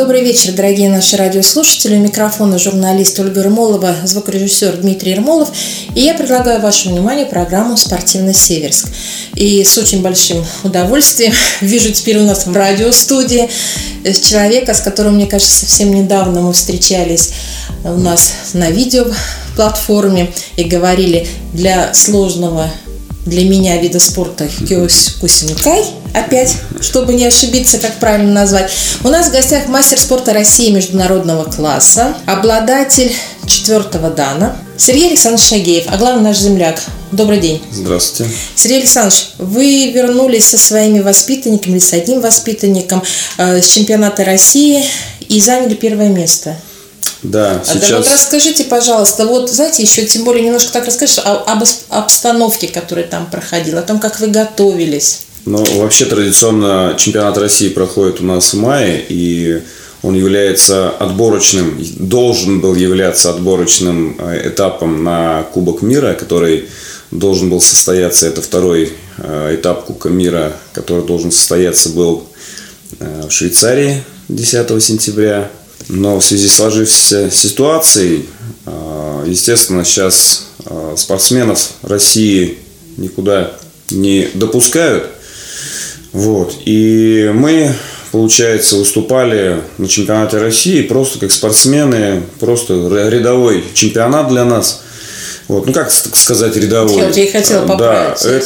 Добрый вечер, дорогие наши радиослушатели. У микрофона журналист Ольга Ермолова, звукорежиссер Дмитрий Ермолов. И я предлагаю вашему вниманию программу «Спортивный Северск». И с очень большим удовольствием вижу теперь у нас в радиостудии человека, с которым, мне кажется, совсем недавно мы встречались у нас на видеоплатформе и говорили для сложного для меня вида спорта кёкусинкай, опять, чтобы не ошибиться, как правильно назвать. У нас в гостях мастер спорта России международного класса, обладатель 4-го дана Сергей Александрович Агеев, а главный наш земляк. Добрый день. Здравствуйте. Сергей Александрович, вы вернулись со своими воспитанниками или с одним воспитанником с чемпионата России и заняли 1-е место. Да, сейчас... Вот расскажите, пожалуйста, вот знаете, еще тем более немножко так расскажите об обстановке, которая там проходила, о том, как вы готовились. Ну, вообще традиционно чемпионат России проходит у нас в мае, и он является отборочным, должен был являться отборочным этапом на Кубок мира, который должен был состояться, это 2-й этап Кубка мира, который должен состояться был в Швейцарии 10 сентября. Но в связи с сложившейся ситуацией, естественно, сейчас спортсменов России никуда не допускают. Вот. И мы, получается, выступали на чемпионате России просто как спортсмены, просто рядовой чемпионат для нас. Вот. Ну, как сказать, рядовой? Я и хотела поправить. Да,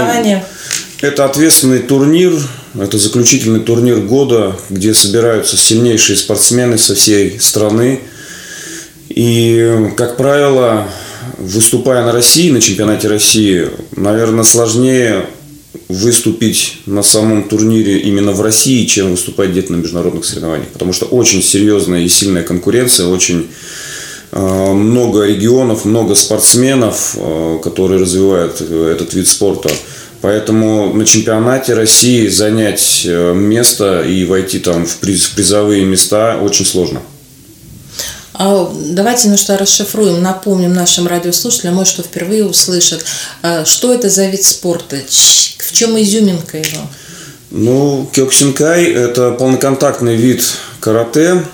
это ответственный турнир. Это заключительный турнир года, где собираются сильнейшие спортсмены со всей страны. И, как правило, выступая на России, на чемпионате России, наверное, сложнее выступить на самом турнире именно в России, чем выступать где-то на международных соревнованиях. Потому что очень серьезная и сильная конкуренция, очень много регионов, много спортсменов, которые развивают этот вид спорта. Поэтому на чемпионате России занять место и войти там в призовые места очень сложно. Давайте немножко расшифруем, напомним нашим радиослушателям, может, что впервые услышат, что это за вид спорта, в чем изюминка его? Ну, кёкусинкай – это полноконтактный вид карате.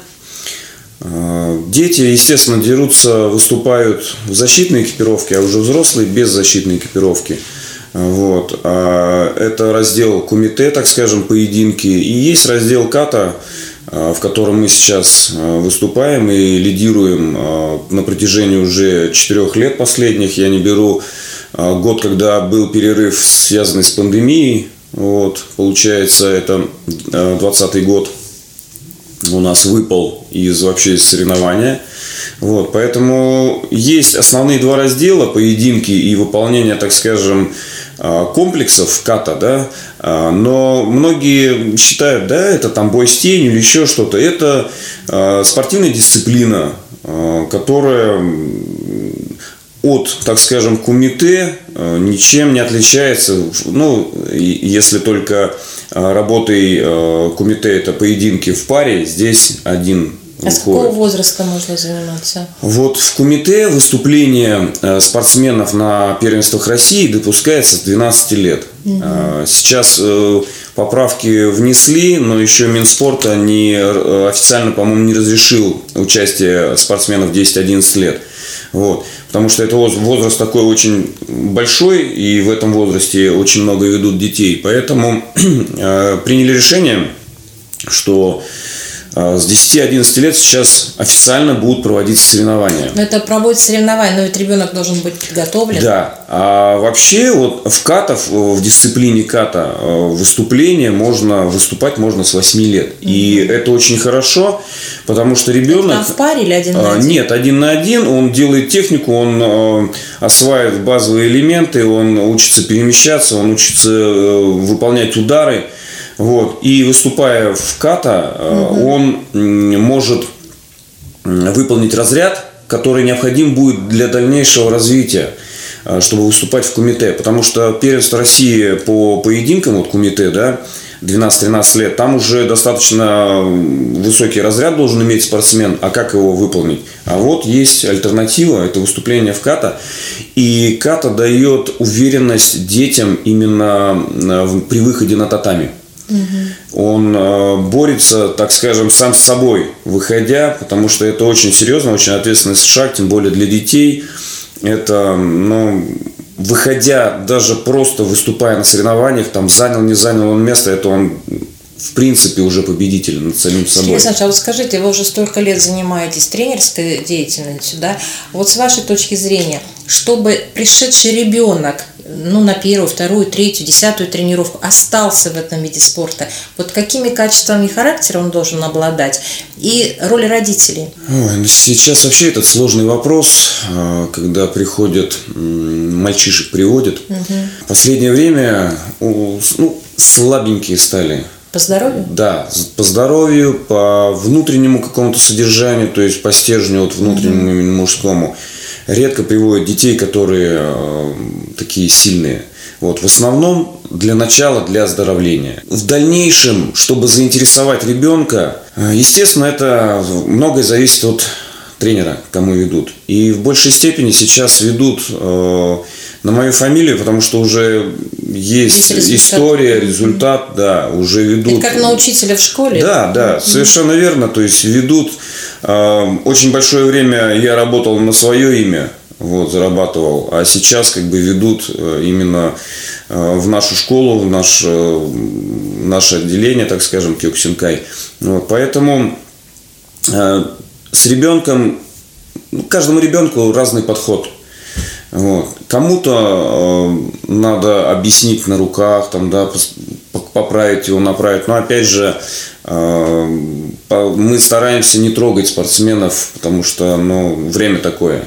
Дети, естественно, дерутся, выступают в защитной экипировке, а уже взрослые без защитной экипировки. Вот. Это раздел кумите, так скажем, поединки. И есть раздел ката, в котором мы сейчас выступаем и лидируем на протяжении уже 4 лет последних. Я не беру год, когда был перерыв, связанный с пандемией. Вот. Получается, это 2020 год у нас выпал из соревнования. Вот. Поэтому есть основные 2 раздела: поединки и выполнение, так скажем, комплексов ката, да, но многие считают, да, это там бой с тенью или еще что-то. Это спортивная дисциплина, которая от, так скажем, кумите ничем не отличается, ну, если только работой кумите это поединки в паре, здесь один. А с какого возраста можно заниматься? Вот в кумите выступление спортсменов на первенствах России допускается с 12 лет. Угу. Сейчас поправки внесли, но еще Минспорт официально, по-моему, не разрешил участие спортсменов 10-11 лет. Вот. Потому что это возраст такой очень большой, и в этом возрасте очень много ведут детей. Поэтому приняли решение, что с 10-11 лет сейчас официально будут проводиться соревнования. Но это проводят соревнования, но ведь ребенок должен быть подготовлен. Да. А вообще вот в дисциплине ката выступление выступать можно с 8 лет. И это очень хорошо, потому что ребенок... Это в паре или 1 на 1? Нет, 1 на 1. Он делает технику, он осваивает базовые элементы, он учится перемещаться, он учится выполнять удары. Вот. И выступая в ката, он может выполнить разряд, который необходим будет для дальнейшего развития, чтобы выступать в кумите. Потому что первенство России по поединкам, вот кумите, да, 12-13 лет, там уже достаточно высокий разряд должен иметь спортсмен. А как его выполнить? А вот есть альтернатива, это выступление в ката. И ката дает уверенность детям именно при выходе на татами. Он борется, так скажем, сам с собой, выходя, потому что это очень серьезно, очень ответственный шаг, тем более для детей. Это, выходя, даже просто выступая на соревнованиях, там занял, не занял он место, это он в принципе уже победитель над самим собой. Александр, а вот скажите, вы уже столько лет занимаетесь тренерской деятельностью, да? Вот с вашей точки зрения, чтобы пришедший ребенок, на первую, вторую, третью, 10-ю тренировку остался в этом виде спорта, вот какими качествами характера он должен обладать? И роль родителей? Сейчас вообще этот сложный вопрос, когда приходят, мальчишек приводят. В последнее время слабенькие стали. По здоровью? Да, по здоровью, по внутреннему какому-то содержанию, то есть по стержню вот внутреннему, именно мужскому. Редко приводят детей, которые такие сильные. В основном для начала, для оздоровления. В дальнейшем, чтобы заинтересовать ребенка, естественно, это многое зависит от тренера, кому ведут. И в большей степени сейчас ведут на мою фамилию, потому что уже есть история, результат, да, уже ведут. Это как на учителя в школе? Да, совершенно верно. То есть ведут. Очень большое время я работал на свое имя, зарабатывал, а сейчас ведут именно в нашу школу, в наше отделение, так скажем, Кёкусинкай. Поэтому с ребенком, каждому ребенку разный подход. Кому-то надо объяснить на руках, поправить его, направить. Но опять же, мы стараемся не трогать спортсменов, потому что время такое.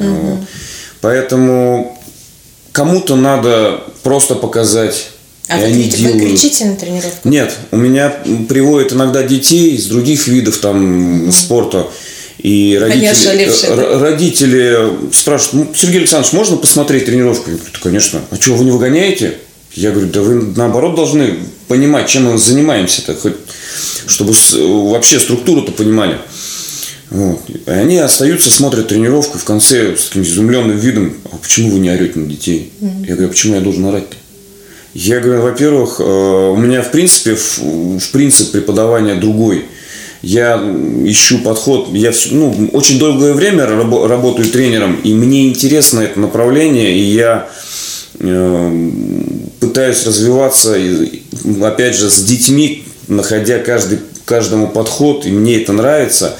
Поэтому кому-то надо просто показать. А вы кричите на тренировках? Нет, у меня приводят иногда детей из других видов спорта. И родители спрашивают: Сергей Александрович, можно посмотреть тренировку? Я говорю: конечно. А что, вы не выгоняете? Я говорю: да вы наоборот должны понимать, чем мы занимаемся-то, хоть чтобы вообще структуру-то понимали. И они остаются, смотрят тренировку, в конце с таким изумленным видом: а почему вы не орете на детей? Я говорю: а почему я должен орать-то? Я говорю: во-первых, у меня в принципе преподавания другой. Я ищу подход, я очень долгое время работаю тренером, и мне интересно это направление, и я пытаюсь развиваться, опять же, с детьми, находя каждому подход, и мне это нравится.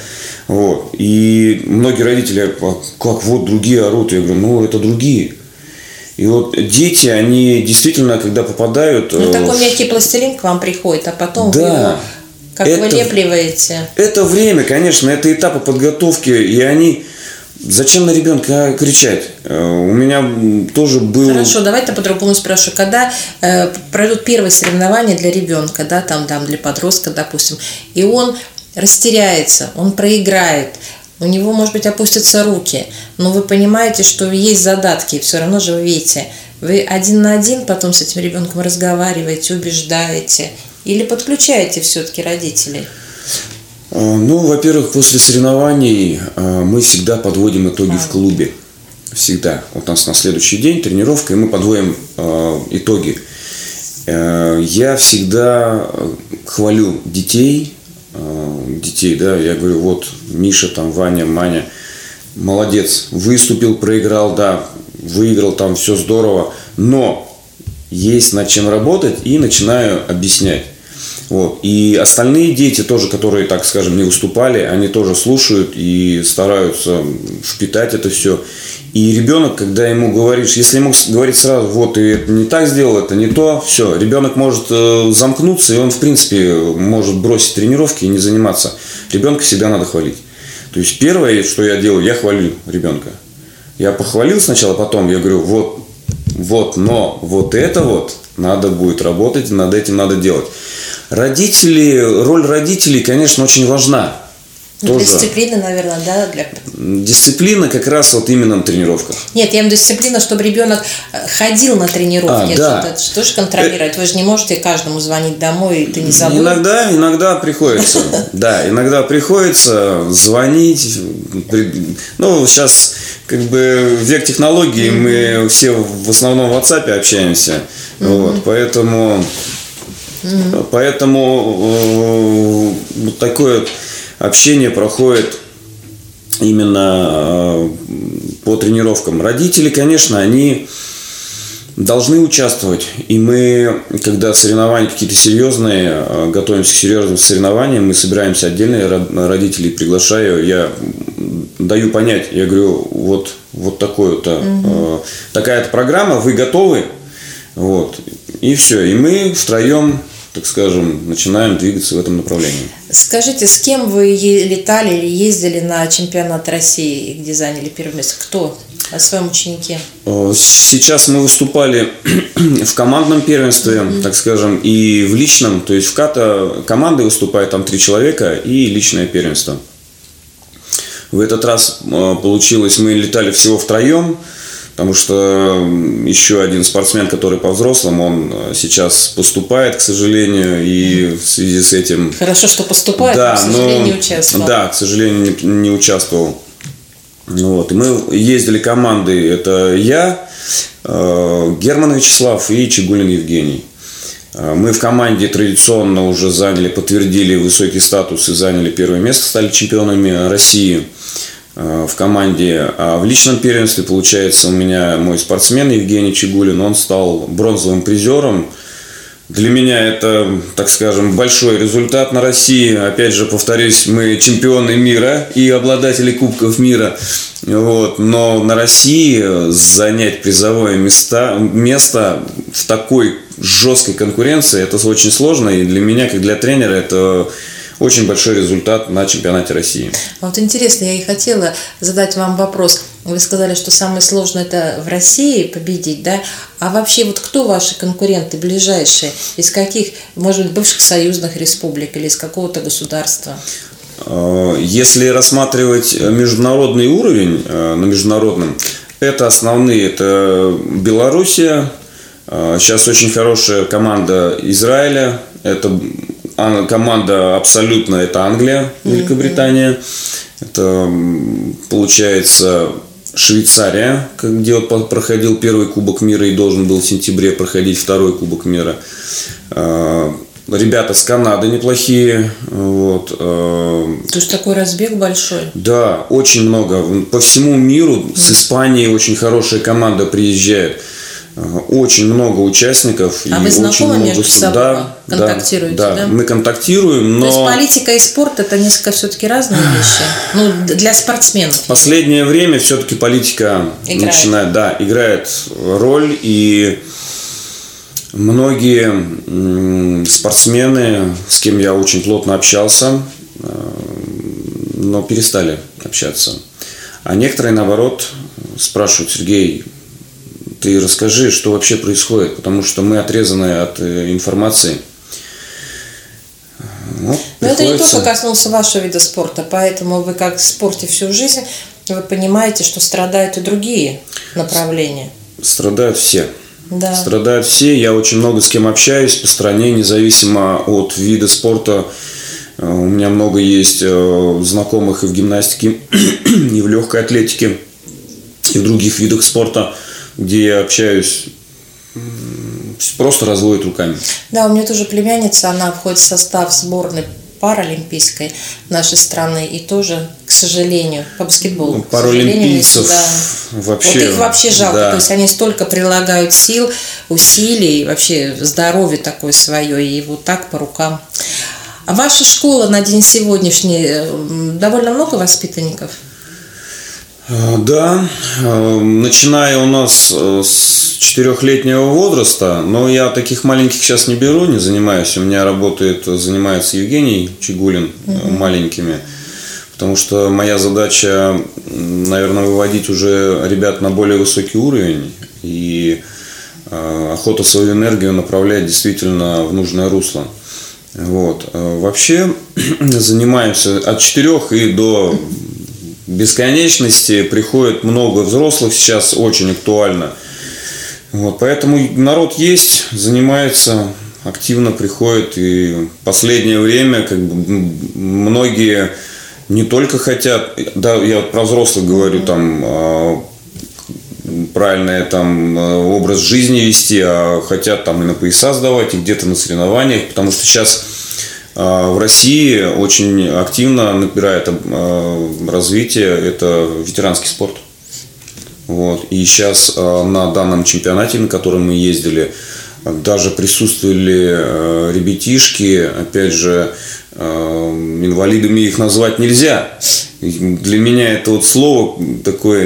И многие родители: как другие орут? Я говорю: это другие. И дети, они действительно, когда попадают... такой мягкий пластилин к вам приходит, а потом вы его... Как вылепливаете? Это время, конечно, это этапы подготовки, и они... Зачем на ребенка кричать? У меня тоже был... Хорошо, давайте по-другому спрошу. Когда пройдут первые соревнования для ребенка, для подростка, допустим, и он растеряется, он проиграет, у него, может быть, опустятся руки, но вы понимаете, что есть задатки, все равно же вы видите. Вы один на один потом с этим ребенком разговариваете, убеждаете, или подключаете все-таки родителей? Во-первых, после соревнований мы всегда подводим итоги в клубе. Всегда. У нас на следующий день тренировка, и мы подводим итоги. Я всегда хвалю детей, я говорю: Миша, Ваня, Маня, молодец, выступил, проиграл, выиграл, все здорово, но есть над чем работать, и начинаю объяснять. И остальные дети тоже, которые, так скажем, не выступали, они тоже слушают и стараются впитать это все. И ребенок, когда ему говоришь, если ему говорить сразу: ты это не так сделал, это не то, все, ребенок может замкнуться, и он, в принципе, может бросить тренировки и не заниматься. Ребенка всегда надо хвалить. То есть первое, что я делаю, я хвалю ребенка. Я похвалил сначала, потом я говорю: но это надо будет работать, над этим надо делать. Роль родителей, конечно, очень важна. Тоже. Дисциплина, наверное, Дисциплина как раз именно на тренировках. Нет, я имею в виду дисциплина, чтобы ребенок ходил на тренировки. Это что же контролировать? Вы же не можете каждому звонить домой, и ты не забыл. Иногда приходится. Да, иногда приходится звонить. Сейчас век технологий, мы все в основном в WhatsApp общаемся. Поэтому Поэтому вот такое общение проходит именно по тренировкам. Родители, конечно, они должны участвовать. И мы, когда соревнования какие-то серьезные, готовимся к серьезным соревнованиям, мы собираемся отдельно, я родителей приглашаю, я даю понять, я говорю, вот такая-то программа, вы готовы? Вот. И все. И мы втроем, так скажем, начинаем двигаться в этом направлении. Скажите, с кем вы летали или ездили на чемпионат России, где заняли первое место? Кто? О своем ученике? Сейчас мы выступали в командном первенстве, так скажем, и в личном. То есть в ката команды выступает там 3 человека и личное первенство. В этот раз получилось, мы летали всего втроем, потому что еще один спортсмен, который по взрослым, он сейчас поступает, к сожалению, и в связи с этим... Хорошо, что поступает, да, но, к сожалению, не участвовал. Да, к сожалению, не участвовал. Вот. И мы ездили команды, это я, Герман Вячеслав и Чигулин Евгений. Мы в команде традиционно уже подтвердили высокий статус и заняли первое место, стали чемпионами России в команде. А в личном первенстве, получается, у меня мой спортсмен Евгений Чигулин, он стал бронзовым призером. Для меня это, так скажем, большой результат на России. Опять же, повторюсь, мы чемпионы мира и обладатели кубков мира. Вот. Но на России занять призовое место в такой жесткой конкуренции, это очень сложно. И для меня, как для тренера, это очень большой результат на чемпионате России. Вот интересно, я и хотела задать вам вопрос. Вы сказали, что самое сложное это в России победить, да? А вообще вот кто ваши конкуренты ближайшие? Из каких, может быть, бывших союзных республик или из какого-то государства? Если рассматривать международный уровень, на международном, это основные, это Белоруссия, сейчас очень хорошая команда Израиля, это команда абсолютно, это Англия, Великобритания, это получается Швейцария, где вот проходил первый Кубок мира и должен был в сентябре проходить второй Кубок мира. Ребята с Канады неплохие. Вот. То есть такой разбег большой? Да, очень много. По всему миру с Испании очень хорошая команда приезжает. Очень много участников. А вы знакомы между собой? Контактируете, да? Мы контактируем, но... То есть политика и спорт – это несколько все-таки разные вещи? Ну, для спортсменов. В последнее время все-таки политика играет роль, и многие спортсмены, с кем я очень плотно общался, но перестали общаться. А некоторые, наоборот, спрашивают: Сергей, ты расскажи, что вообще происходит, потому что мы отрезаны от информации. Вот, но это не только коснулся вашего вида спорта, поэтому вы как в спорте всю жизнь, вы понимаете, что страдают и другие направления. Страдают все. Да. Страдают все. Я очень много с кем общаюсь по стране, независимо от вида спорта. У меня много есть знакомых и в гимнастике, и в легкой атлетике, и в других видах спорта, где я общаюсь, просто разводят руками. Да, у меня тоже племянница, она входит в состав сборной паралимпийской нашей страны, и тоже, к сожалению, по баскетболу. Паралимпийцев вообще... Вот их вообще жалко, да. То есть они столько прилагают сил, усилий, вообще здоровье такое свое, и вот так по рукам. А ваша школа на день сегодняшний, довольно много воспитанников? Да, начиная у нас с 4-летнего возраста, но я таких маленьких сейчас не беру, не занимаюсь. У меня занимается Евгений Чигулин маленькими, потому что моя задача, наверное, выводить уже ребят на более высокий уровень и охота свою энергию направлять действительно в нужное русло. Вот. Вообще занимаемся от 4 и до бесконечности, приходит много взрослых, сейчас очень актуально. Вот, поэтому народ есть, занимается, активно приходит, и в последнее время многие не только хотят, да, я про взрослых говорю, там правильный там образ жизни вести, а хотят там и на пояса сдавать, и где-то на соревнованиях, потому что сейчас в России очень активно набирает развитие это ветеранский спорт. Вот. И сейчас на данном чемпионате, на котором мы ездили, даже присутствовали ребятишки, опять же, инвалидами их назвать нельзя. Для меня это вот слово такое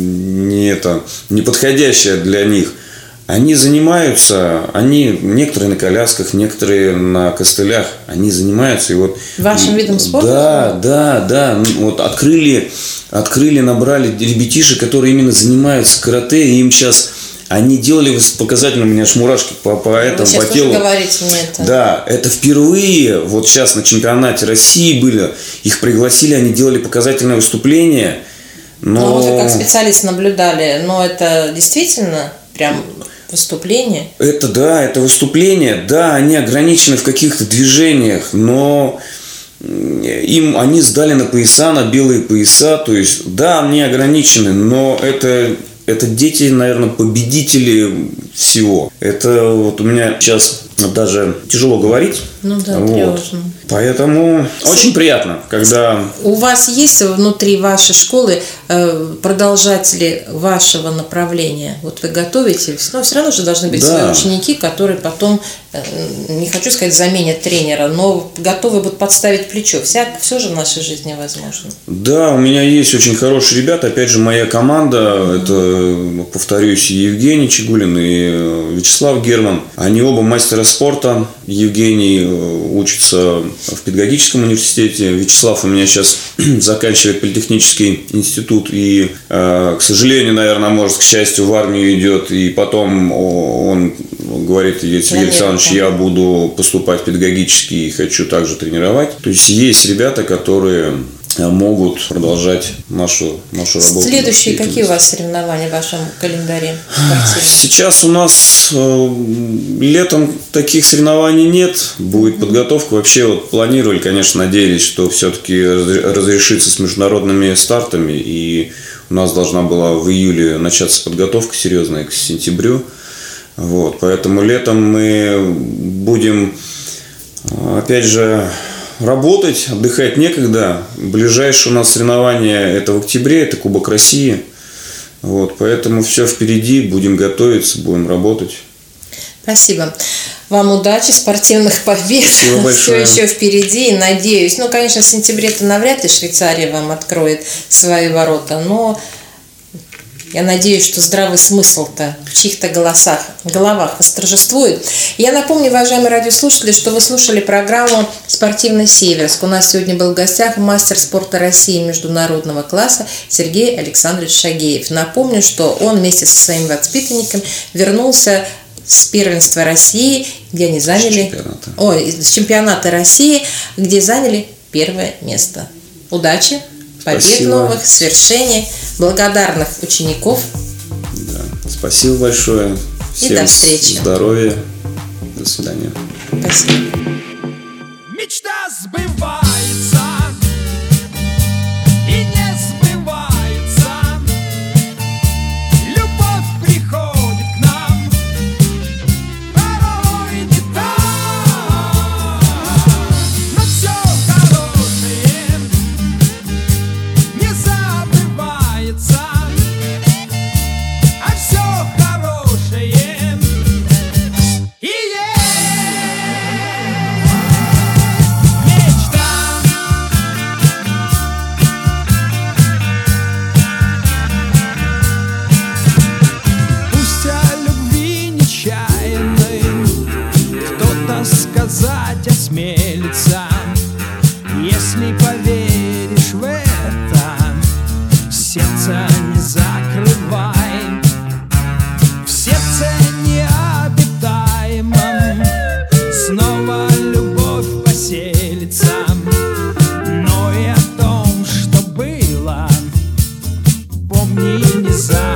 неподходящее для них. Они занимаются, некоторые на колясках, некоторые на костылях, они занимаются. И вот, вашим видом спорта? Да. Вот открыли, набрали ребятишек, которые именно занимаются карате, и им сейчас... Они делали показательно, у меня аж мурашки по этому, по телу. Говорите мне это. Да, это впервые, вот сейчас на чемпионате России были, их пригласили, они делали показательное выступление. Но вы как специалист наблюдали, но это действительно прям выступление? Это выступление, да, они ограничены в каких-то движениях, но они сдали на пояса, на белые пояса, то есть, да, они ограничены, но это дети, наверное, победители всего. Это вот у меня сейчас даже тяжело говорить. Ну да, вот. тревожно. Поэтому очень приятно, когда... У вас есть внутри вашей школы продолжатели вашего направления? Вот вы готовите, но все равно же должны быть свои ученики, которые потом, не хочу сказать, заменят тренера, но готовы будут подставить плечо. Все же в нашей жизни возможно. Да, у меня есть очень хорошие ребята. Опять же, моя команда, это, повторюсь, Евгений Чигулин и Вячеслав Герман. Они оба мастера спорта. Евгений учится в педагогическом университете. Вячеслав у меня сейчас заканчивает политехнический институт и, к сожалению, наверное, может, к счастью, в армию идет. И потом он говорит: Сергей Александрович, я буду поступать в педагогический и хочу также тренировать. То есть есть ребята, которые могут продолжать нашу работу. Следующие какие у вас соревнования в вашем календаре спортивном? Сейчас у нас летом таких соревнований нет. Будет подготовка. Вообще вот планировали, конечно, надеялись, что все-таки разрешится с международными стартами. И у нас должна была в июле начаться подготовка серьезная к сентябрю. Вот, поэтому летом мы будем, опять же, работать, отдыхать некогда. Ближайшее у нас соревнование это в октябре, это Кубок России. Вот, поэтому все впереди, будем готовиться, будем работать. Спасибо. Вам удачи, спортивных побед. Все еще впереди. И надеюсь, конечно, в сентябре-то навряд ли Швейцария вам откроет свои ворота, но я надеюсь, что здравый смысл-то в чьих-то головах восторжествует. Я напомню, уважаемые радиослушатели, что вы слушали программу «Спортивный Северск». У нас сегодня был в гостях мастер спорта России международного класса Сергей Александрович Шагеев. Напомню, что он вместе со своими воспитанниками вернулся с первенства России, где они заняли... с чемпионата России, где заняли первое место. Удачи! Побед новых, свершений, благодарных учеников. Да. Спасибо большое. Всем и до встречи. Здоровья. До свидания. Спасибо. Мечта сбывается и не сбывается. Любовь приходит к нам, порой не так. Но все хорошее не забывается, а все хорошее и есть мечта. Пусть о любви нечаянной кто-то сказать осмелится, если поверишь в это, сердце не закрывай. В сердце необитаемом снова любовь поселится, но и о том, что было, помни и не забывай.